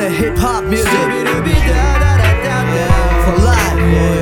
Yeah, hip-hop music for life,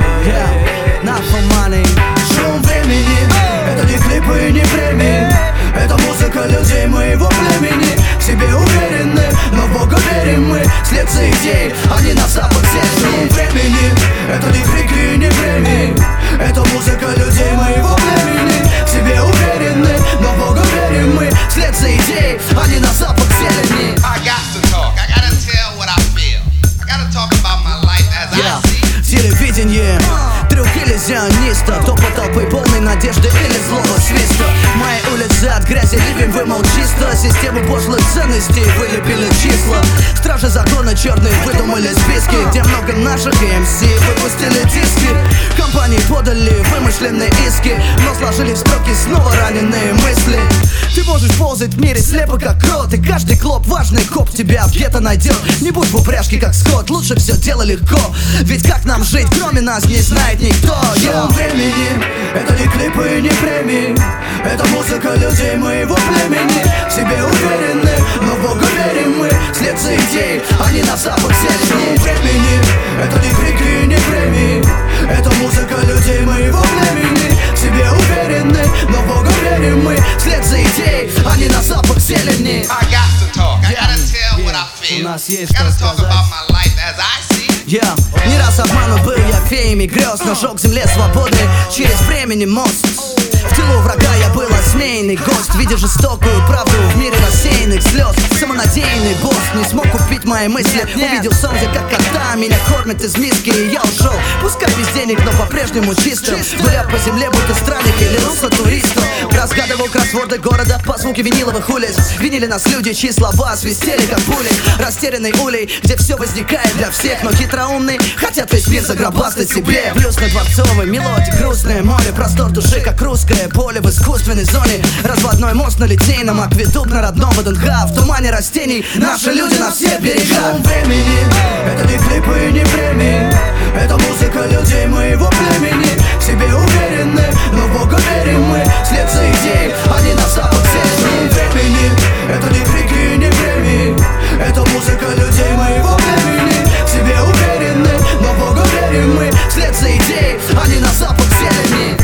yeah, not for money. Шум времени, это не клипы и не премии. Это музыка людей моего племени. В себе уверены, но в Бога верим мы. Вслед за идей, они на запад тянут. Шум времени, это не крики и не премии. Это музыка людей моего племени. В себе уверены, но в Бога верим мы. Вслед за идей, они на запад зелени. I got to talk, I gotta tell what I feel. I gotta talk about my life as I see. Телевидение, трюк иллюзиониста. Топот толпы полной надежды или злого свиста. Мои улицы от грязи, ливень вымыл чисто. Систему пошлых ценностей вылепили числа. Стражи закона черные выдумали списки, где много наших МС выпустили диски. Компании подали вымышленные иски, но сложили в строки снова раненые мысли. Ты можешь ползать в мире слепо как крот, и каждый клоп важный коп тебя где-то найдет. Не будь в упряжке как скот, лучше все дело легко. Ведь как нам жить, кроме нас не знает никто. Шум времени, это не клипы и не премии. Это музыка людей моего племени. В себе уверены, но в Бога верим мы. Вслед за идей, они на запад взяли. Шум времени, это не крики и не премии. Это музыка людей моего племени. В себе уверены, но в Бога верим мы. Вслед за идей, они на запах зелени. I got to talk, I gotta tell what I feel. I gotta talk about my life as I see. Не раз обманут был я феями грез, но шел к земле свободы через времени мост. В тылу врага я был осмеянный гость, видя жестокую правду в мире рассеянных слез. Самонадеянный босс не смог купить мои мысли. Увидел солнце как кота, меня кормят из миски, и я ушел. Пускай без денег, но по-прежнему чистым, гуля по земле, будто странник или руссо-туристом. Разгадывал кроссворды города по звуке виниловых улиц. Винили нас люди, чьи слова свистели как пули. Растерянный улей, где все возникает для всех, но хитроумный хотят весь мир загробастать себе. Плюс на дворцовой мелодии, грустное море, простор души, как русское поле в искусственной зоне. Разводной мост на Литейном, акведук на родном ВДНХ. В тумане растений наши люди на всех берегах. Шум времени, это не клипы и не премии. Это музыка людей моего племени. В себе уверены, но в Бога верим мы. Вслед за идей, они на запад взяли. Шум времени, это не крики и не премии. Это музыка людей моего племени. В себе уверены, но в Бога верим мы. Вслед за идей, они на запах зелени.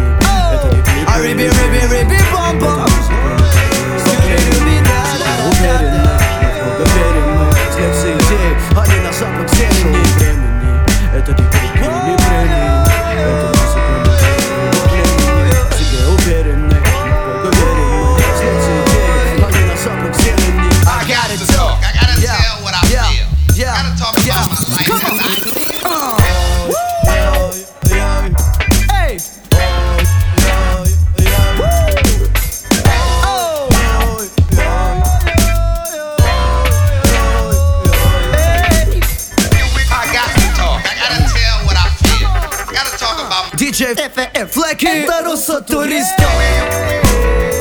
Риби, бом-бом. Вслед за идей, они на запах зелени. Это не крики, не премии. Это музыка людей в себе уверены, в Бога верим мы. Вслед за идей, они на запах зелени. I gotta talk, I gotta tell what I feel. I gotta talk about my life as I see. DJ FF Flecky, это руссо-туристов.